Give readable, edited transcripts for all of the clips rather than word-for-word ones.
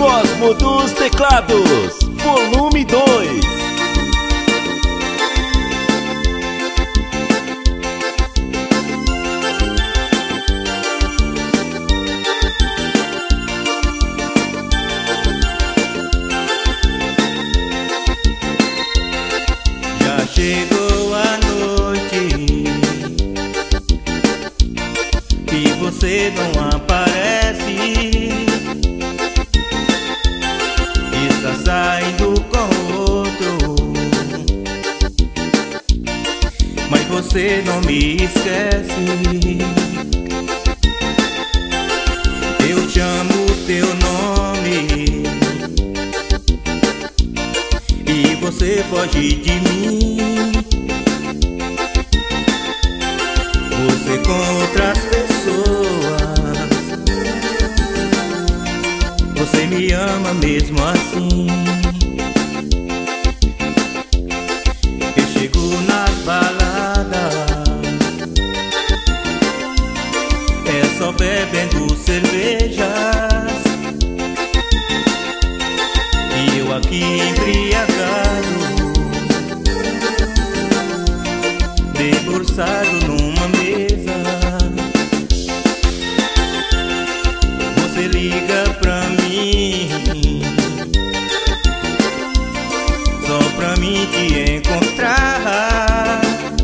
Cosmo dos Teclados, volume 2. Já chegou a noite e você não aparece. Está saindo com outro, mas você não me esquece. Eu chamo teu nome e você foge de mim. Você com outras pessoas, você me ama mesmo assim. Eu chego nas baladas, é só bebendo cervejas, e eu aqui embriagado, debruçado numa mesa. Você liga pra mim só pra mim te encontrar.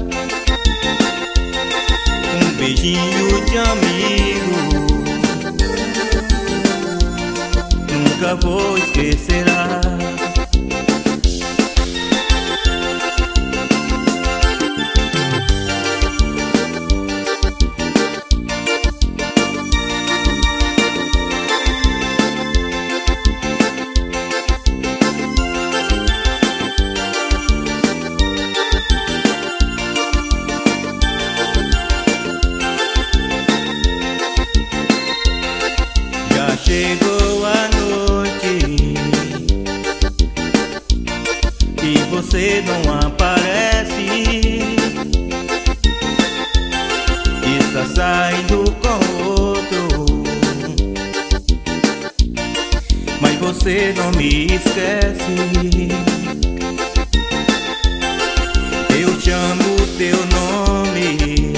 Um beijinho de amigo nunca vou esquecer. Chegou a noite e você não aparece. Está saindo com outro, mas você não me esquece. Eu chamo teu nome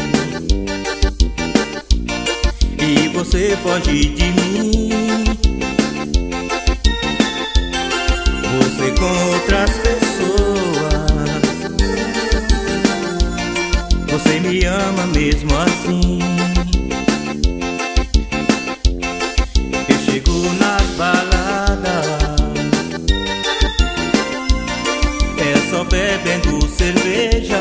e você foge de mim. Você com outras pessoas, você me ama mesmo assim. Eu chego nas baladas, é só bebendo cervejas,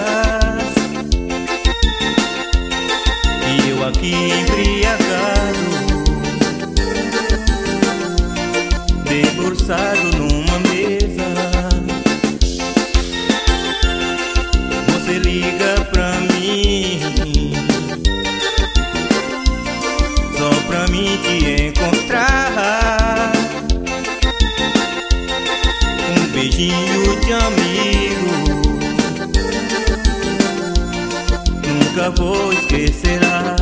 e eu aqui embriagado, debruçado numa mesa. Você liga pra mim só pra mim te encontrar. Um beijinho de amigo nunca vou esquecer.